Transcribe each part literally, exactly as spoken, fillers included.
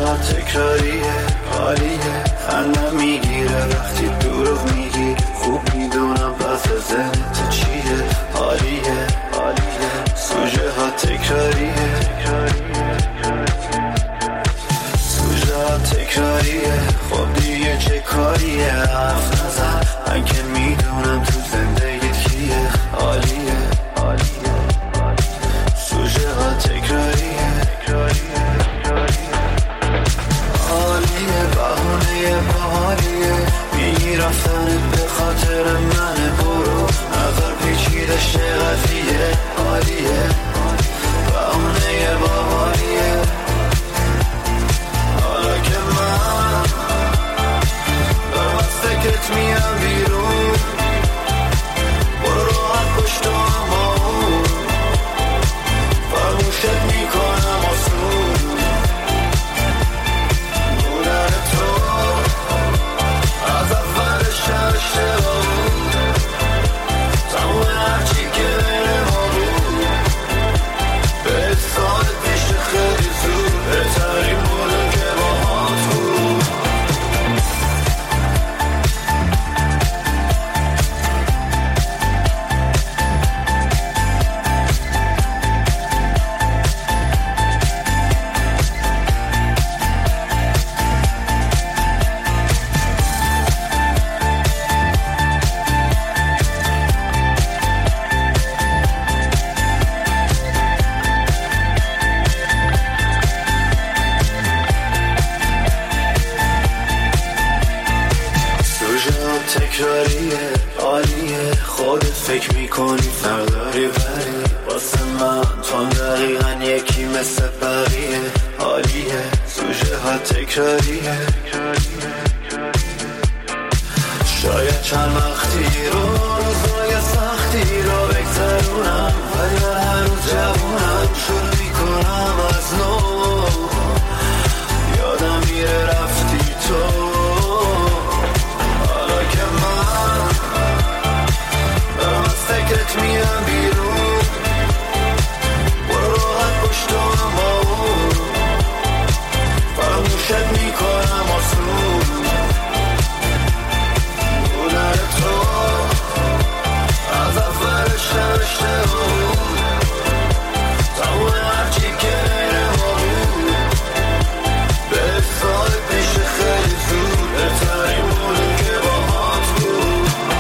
ها تکراریه، عالیه، خندم میگیره وقتی دروغ میگی، خوب میدونم پس ذهنت چیه، عالیه عالیه، سوژه ها تکراریه، سوژه ها تکراریه، خب دیگه چه کاریه، حرف نزن من که میدونم تو زندگیت کیه، عالیه عالیه، سوژه ها تکراریه، عالیه، بهونه باحالیه، میگی رفتنت به خاطر منه، برو نظر پیچیدش قضیه، عالیه، بهونه باحالیه، حالا که من دارم از فکرت میام بیرون، برو راحت پشت و همون فرموشت میکنم آسون، بودن تو از اولش اشتباه بود، تموم هرچی که بین ما بود به سال پیش خیلی زود، بهترین بودن که باهات بود. تکراریه، عالیه، خودت فکر میکنی فرداری بری، واسه من تو دقیقا یکی مثل بقیه، عالیه، سوژه ها تکراریه، شاید چند وقتی رو روزای سختی رو بگذرونم، ولی من هر روز جوونم، شروع میکنم از نو، یادم میره رفتی تو، فکرت میام بیرون، برو راحت پشت و همون فراموشت میکنم آسون، بودن تو از اولش اشتباه بود، تموم هرچی که بین ما بود به سال پیش خیلی زود، بهترین بودن که باهات بود.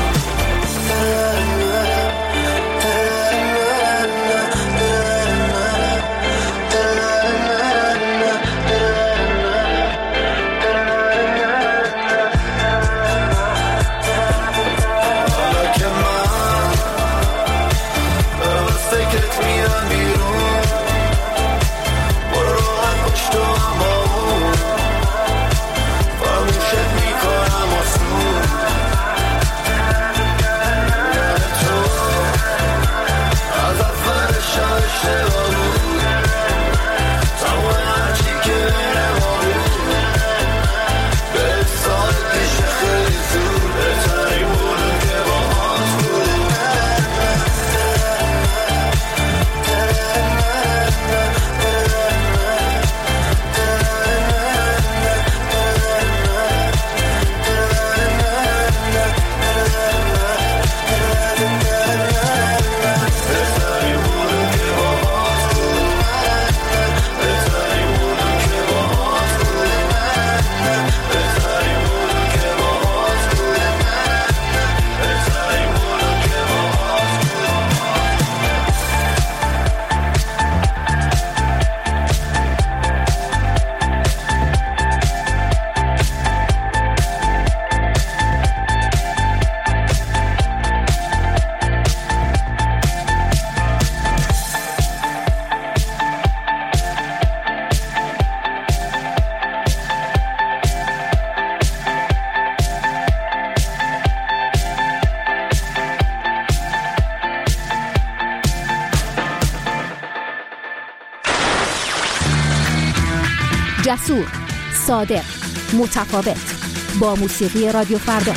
جسور، صادق، متفاوت، با موسیقی رادیو فردا.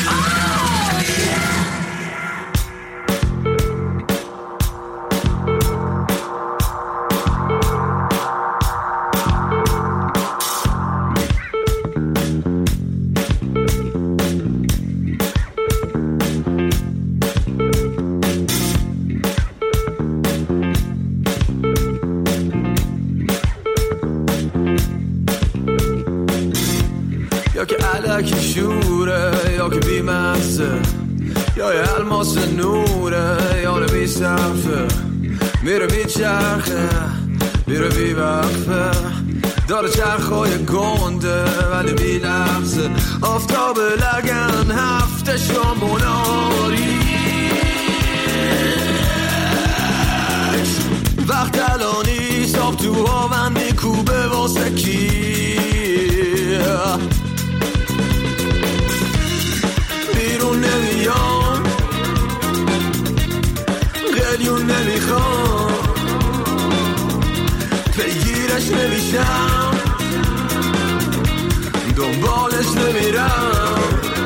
شوره یا که بی مزه، یا یه الماس نوره یا بی صرفه، میره بی چرخه میره بی وقفه، داره چرخای گنده ولی بی لحظه، آفتاب لگن هفته شاموناری، وقت الانی ساب تو هاون میکوبه واسه کی، بیرون نمیام قلیون نمیخوام پیگیرش نمیشم دنبالش نمیرم،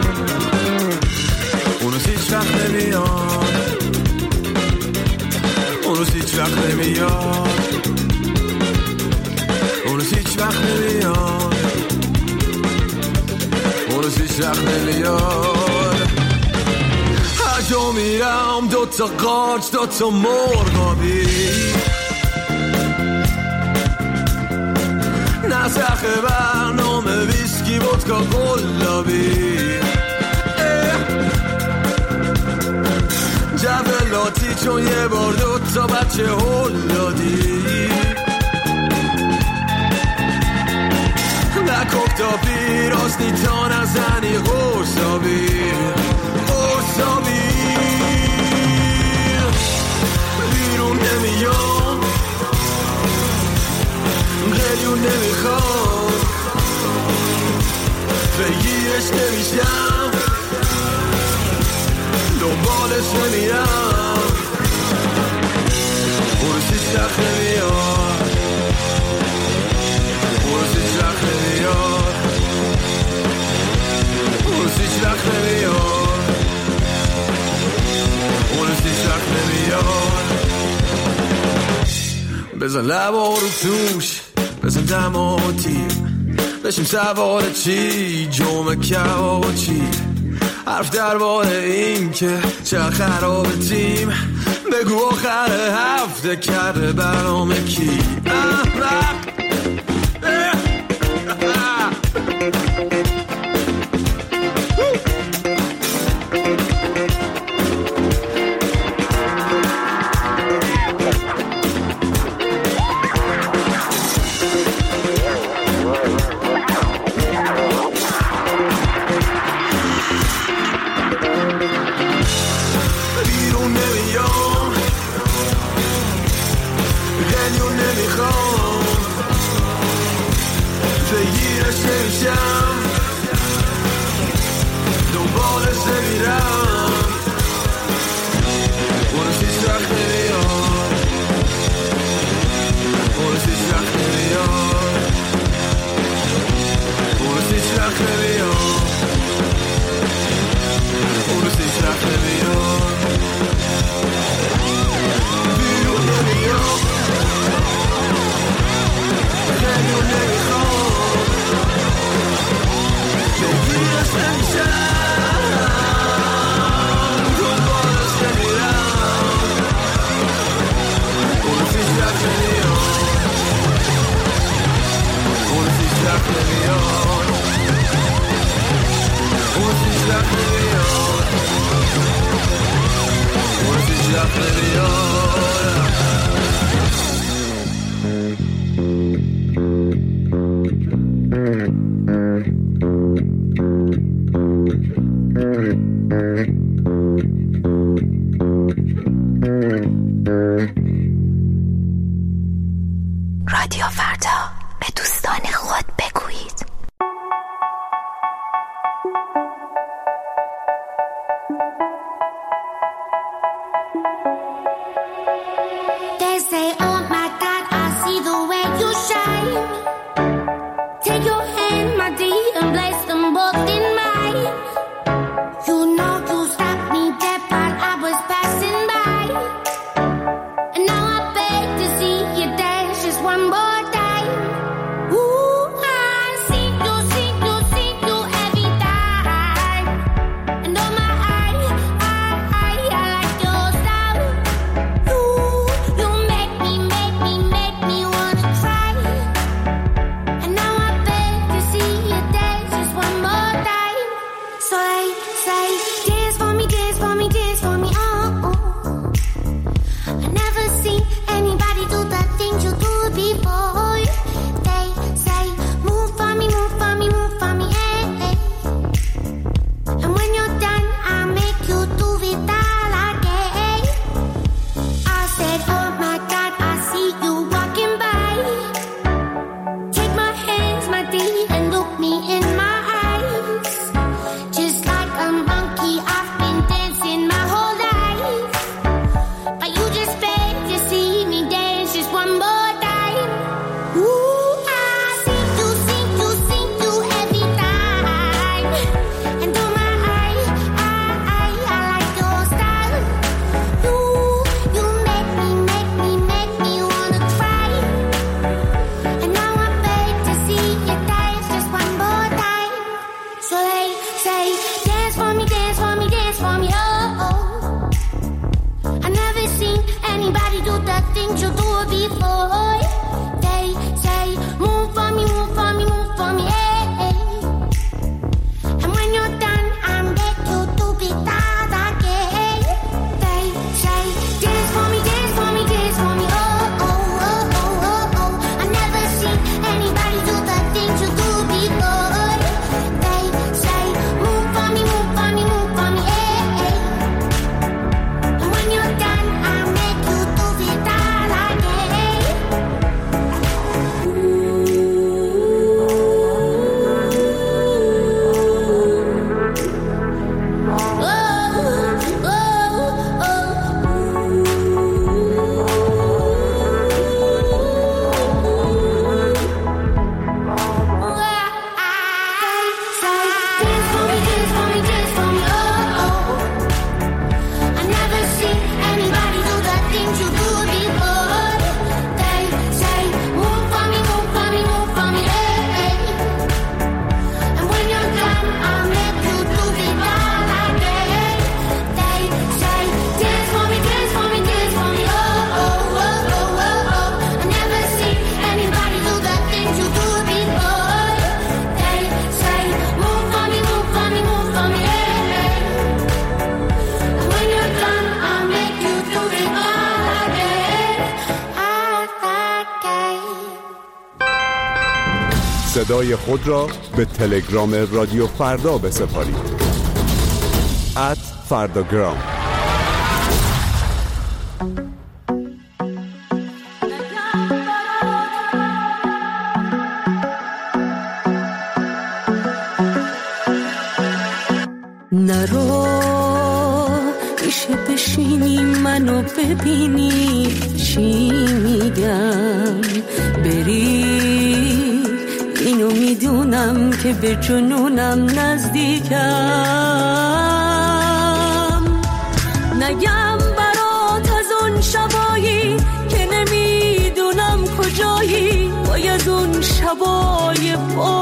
اونو هیچ وقت نمیاد، اونو هیچ وقت نمیاد، اونو هیچ وقت نمیاد، اونو هیچ وقت نمیاد. هر جا میرم دوتا قارچ دوتا مرغابی، نسخ برنامه ویسکی ودکا گلابی، جولاتی چون یه بار دوتا بچه هلادی، نکک تا پیراستی تا نزنی قرصابی قرصابی، بیرون نمیام قلیون نمیخوام بگیرش نمیشم دنبالش نمیرم، اونو هیچ وقت نمیاد، اونو هیچ وقت نمیاد، اونو هیچ وقت نمیاد، اونو هیچ وقت نمیاد. بزن لبا رو توش بزن دماتی، بشیم سوار چی جمعه کباب چی، حرف درباره این که چه خراب تیم، بگو آخر هفته کرده برنامه کی. رادیو فردا، به دوستان خود بگویید. They say, oh my God, I see the way you shine. Take your hand, my dear, and place them both in mine. You know you stopped me dead while I was passing by. And now I beg to see you dance just one more time. Ooh. seen anybody do the things you do before. They say, move for me, move for me, move for me, hey, hey. And when you're done, I make you do it that again. They say, dance for me, dance for me, dance for me, oh, oh, oh, oh, oh, oh. I never seen anybody do the things you do before. They say, move for me, move for me, move for me, hey, hey. And when you're done, I make you do it that again. صدای خود را به تلگرام رادیو فردا بسپارید. ات فرداگرام. نرو میشه بشینی منو ببینی چی میگم، بری اینو میدونم که به جنونم نزدیکم. نگم برات از اون شبایی که نمیدونم کجایی، وای از اون شبای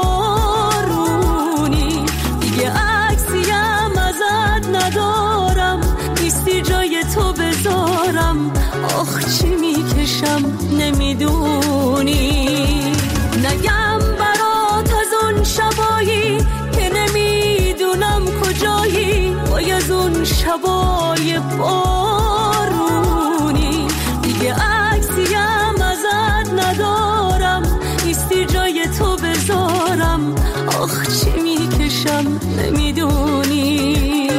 بارونی دیگه عکسیم ازت ندارم، نیستی جای تو بذارم، آخ چی میکشم نمیدونی. نگم برات از اون شبایی که نمیدونم کجایی، وای از اون شبای بارونی دیگه عکسیم ازت ندارم، نیستی جای تو بذارم، آخ چی میکشم نمیدونی.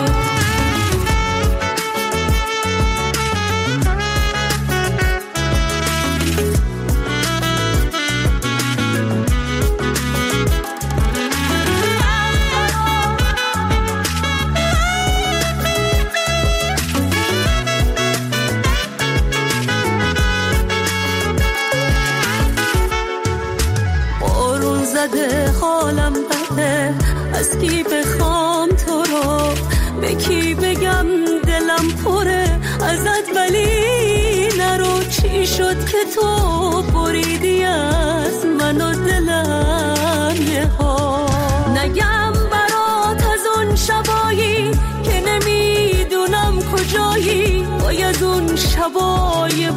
حالم بده، از کی بخوام تو رو، به کی بگم دلم پره ازت، ولی نرو. چی شد که تو بریدی از من و دلم یه ها. نگم برات از اون شبایی که نمیدونم کجایی، وای از اون شبای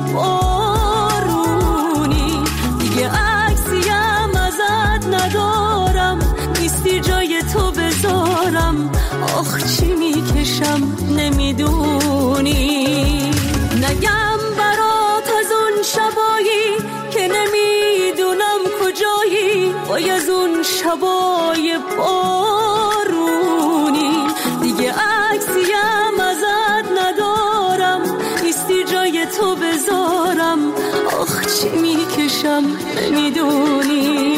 بارونی دیگه عکسیم ازت ندارم، نیستی جای تو بذارم، آخ چی میکشم نمیدونی. نگم برات از اون شبایی که نمیدونم کجایی، وای از اون شبای بارونی دیگه عکسیم ازت ندارم، نیستی جای تو بذارم، آخ چی میکشم نمیدونی.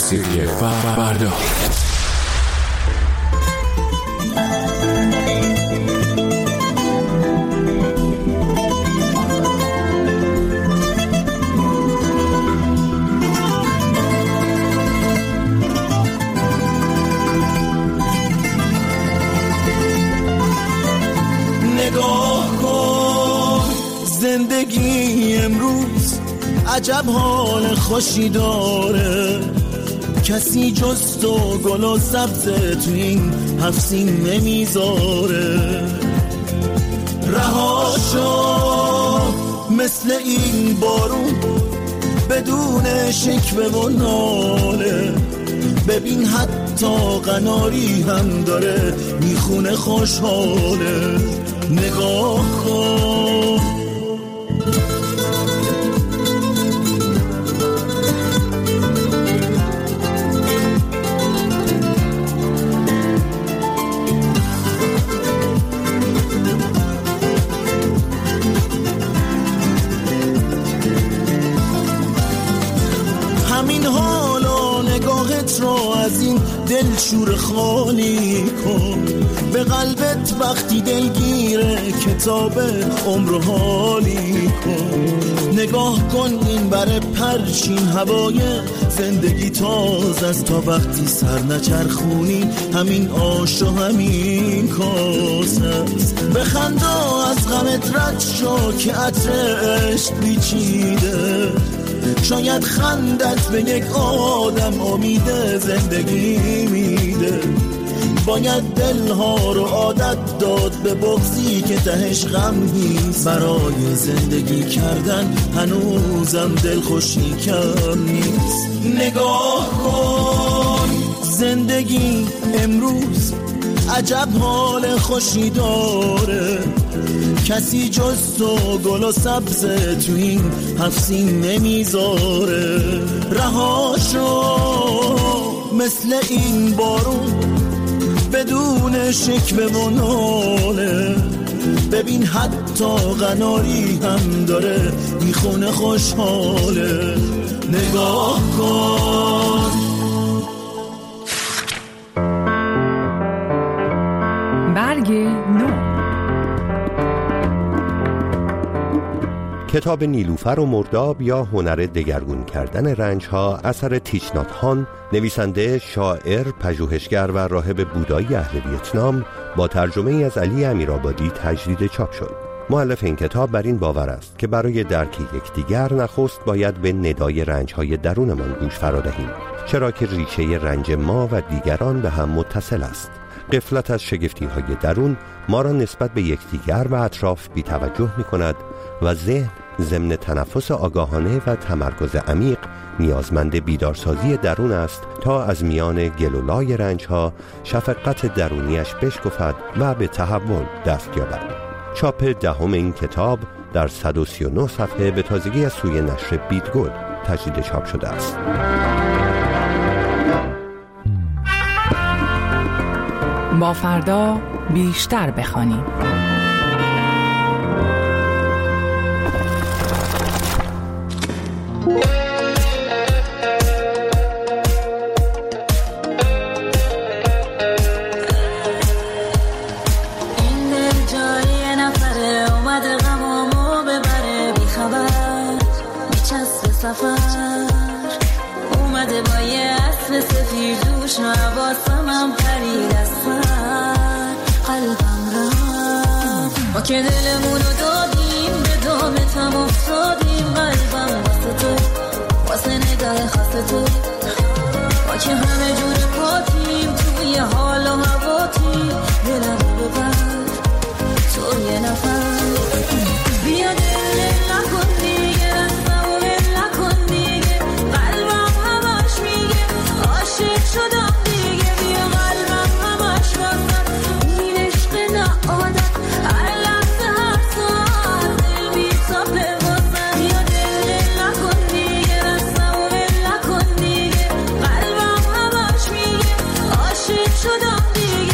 موسیقی فردا. زندگی امروز عجب حال خوشی داره، کسی جز تو گل و سبز تو این هفت سین نمیذاره. رهاشو مثل این بارون بدون شکوه و ناله، ببین حتی قناری هم داره میخونه خوشحاله. نگاه کن همین حال و نگاهت رو از این دل شور خالی کن، به قلبت وقتی دلگیره کتاب عمر حالی کن. نگاه کن این بر پرچین هوای زندگی تاز است، تا وقتی سر نچرخونی همین آش و همین کاس است. بخندا از غمت رد شو که عطر عشق پیچیده، شاید خندت به یک آدم امید زندگی میده. باید دلها رو عادت داد به بغضی که تهش غم نیست، برای زندگی کردن هنوزم دل خوشی کم نیست. نگاه کن زندگی امروز عجب حال خوشی داره، کسی جز تو گل و سبز تو این هفت سین نمیذاره. رهاشو مثل این بارون بدون شکوه و ناله، ببین حتی قناری هم داره میخونه خوشحاله. نگاه کن برگ نو. کتاب نیلوفر و مرداب یا هنر دگرگون کردن رنج‌ها اثر تیچ نات هان، نویسنده، شاعر، پژوهشگر و راهب بودایی اهل ویتنام، با ترجمه از علی امیرآبادی تجدید چاپ شد. مؤلف این کتاب بر این باور است که برای درک یکدیگر نخست باید به ندای رنج‌های درونمان گوش فرا دهیم، چرا که ریشه رنج ما و دیگران به هم متصل است. غفلت از شگفتی‌های درون ما را نسبت به یکدیگر و اطراف بی‌توجه می‌کند و ذهن ضمن تنفس آگاهانه و تمرکز عمیق نیازمند بیدارسازی درون است تا از میان گلولای رنج‌ها شفقت درونیش بشکفد و به تحول دست یابد. چاپ دهم این کتاب در صد و سی و نه صفحه به تازگی از سوی نشر بیدگل تجدید چاپ شده است. با فردا بیشتر بخوانیم. اومده با یه اصل سفیر دوش نواسمم پرید از سر قلبم رفت، ما که دلمونو دادیم به دامتم افتادیم. قلبم واسه تو، واسه نگاه خاص تو، ما که همه جور پاتیم توی حال و هواتیم. دلم ببر تو یه نفر، بیا دل نکن دیگه، رستم و دل نکن دیگه. قلبم همش میگه عاشق شدم دیگه، بیا قلبم همش واسم این عشق نعادت، هر لحظه هر ساعت دل بی‌تابه واسم. بیا دل نکن دیگه، رستم و دل نکن دیگه. قلبم همش میگه عاشق شدم دیگه.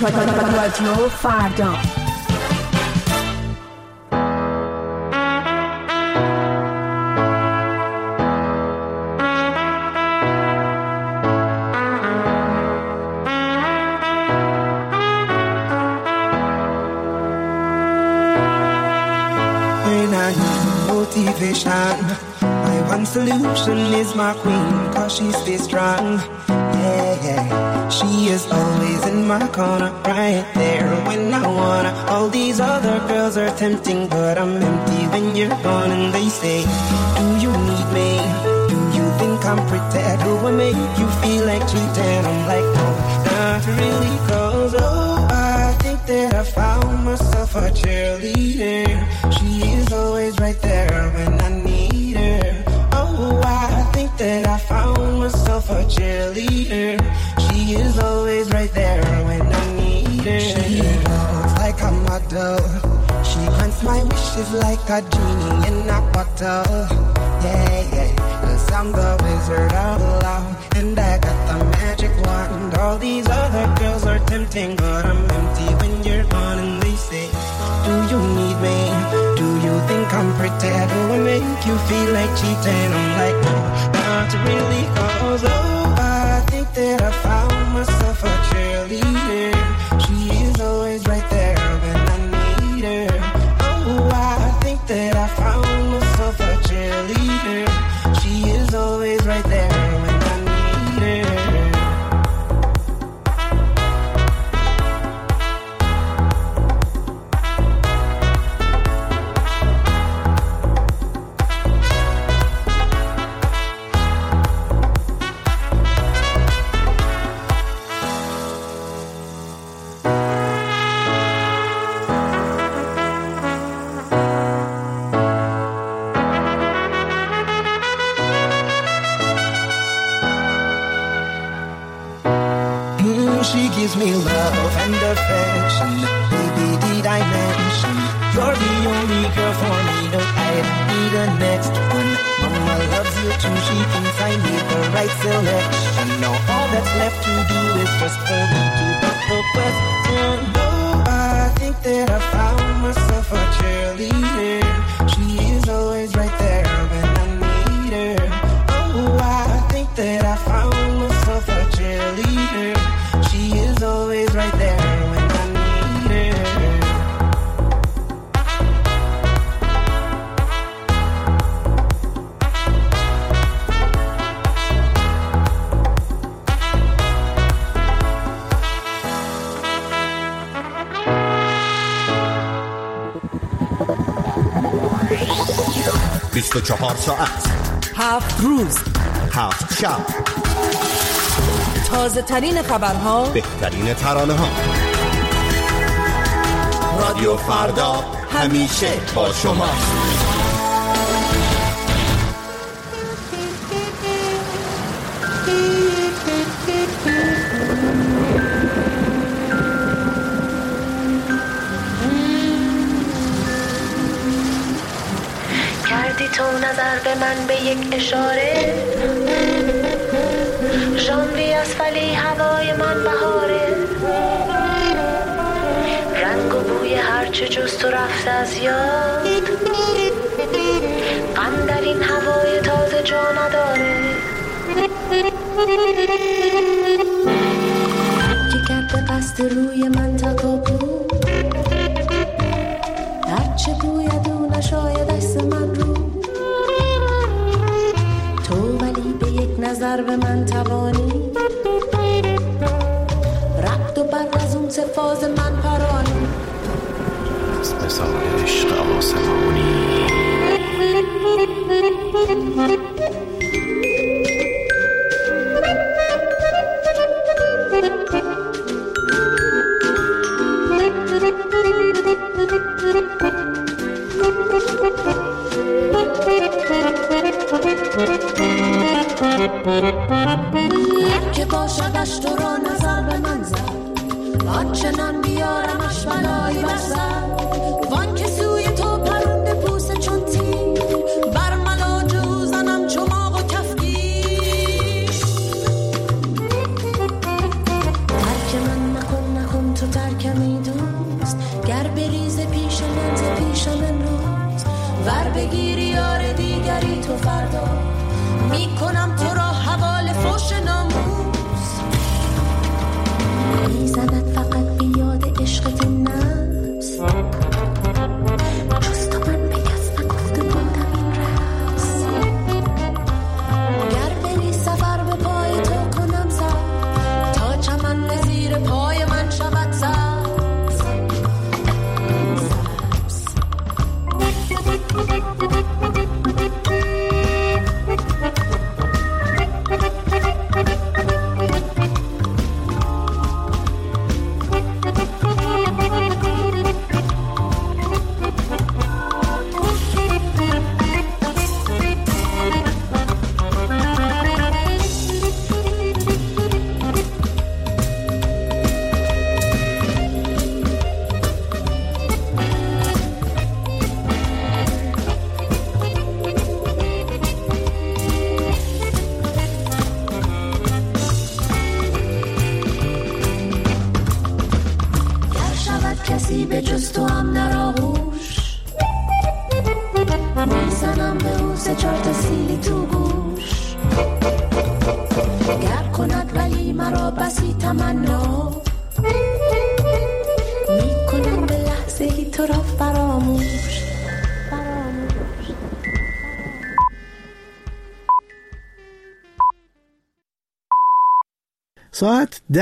رادیو فردا. Motivation. My one solution is my queen, cause she stays strong. Yeah, yeah. She is always in my corner, right there when I wanna. All these other girls are tempting, but I'm empty when you're gone. And they say, do you need me? Do you think I'm pretty? Do I make you feel like cheating? I'm like, no, not really, cause oh, I think that I found myself a cheerleader. She is always right there when I need her. Oh, I think that I found myself a cheerleader. She is always right there when I need her. She looks like a model. She grants my wishes like a genie in a bottle. Yeah, yeah, cause I'm the wizard of love, and I got the magic wand. All these other girls are tempting, but I'm empty when you're gone. And they say, do you need me? Do you think I'm pretty? Do I make you feel like cheating? I'm like, no, not really, cause oh, I think that I found myself a cheerleader. She is always right there when I need her. Oh, I think that I found myself a cheerleader. She is always right there when I need her. She gives me love and affection. Baby, did I mention you're the only girl for me? No, I need the next one. Mama loves you too. She thinks I need the right selection. Now all that's left to do is just for me to put the question. Oh, I think that I found myself a cheerleader. She is always right there when I need her. Oh, I think that I found myself a cheerleader. She is always right there when I need her. بیست و چهار ساعت، هفت روز، هفت شب، تازه ترین خبرها، بهترین ترانه ها. رادیو فردا همیشه با شما. کردی تو نظر به من به یک اشاره، ژانویه است ولی هوای من بهاره، رنگ و بوی هرچه جز تو رفته از یاد، غم در این هوای تازه جا نداره. که کرده قصد روی من تکاپو، هرچه بوید او نشاید دست من رو، تو ولی به یک نظر به من توانی، رد و بر از اون سه فاز من پرانی، از بسار عشق آسمانی. که باشدش تو را نظر به من زد، آنچنان بیارمش بلایی بر سر، وان که سوی تو پرنده پوسه چون تیر، بر ملاجو زنم چماق و کفگیر. هر که من نکن نکن تو بگیری یار دیگری تو فردا میکنم تو را حوال فوش ناموس میزند فقط بیاد عشقت نفس جز تو من به کس نگفته بودم این رقص گر بری سفر به پای تو کنم سر تا چمن به زیر پای من شود سر کسی به جز تو هم در آغوش میزنم به او سه چار تا سیلی تو گوش گر کند ولی مرا بسی تمنا میکنم به لحظه ای تو را فراموش. ساعت